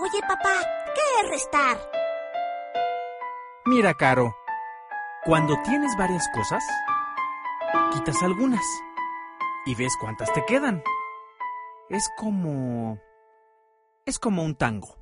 Oye, papá, ¿qué es restar? Mira, Caro, cuando tienes varias cosas, quitas algunas y ves cuántas te quedan. Es como un tango.